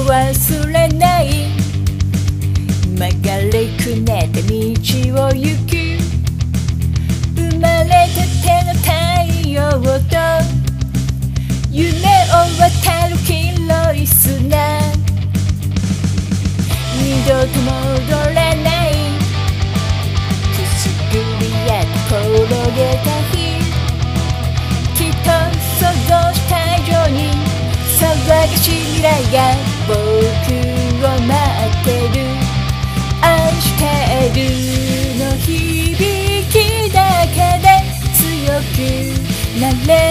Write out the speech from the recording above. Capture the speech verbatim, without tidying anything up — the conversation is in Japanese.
忘れない。曲がりくねった道を行く。生まれたての太陽と夢を渡る黄色い砂。二度と戻れないくすぶりや転げた日。きっと想像した以上に騒がしい未来が僕を待ってる。愛してるの響きだけで強くなれ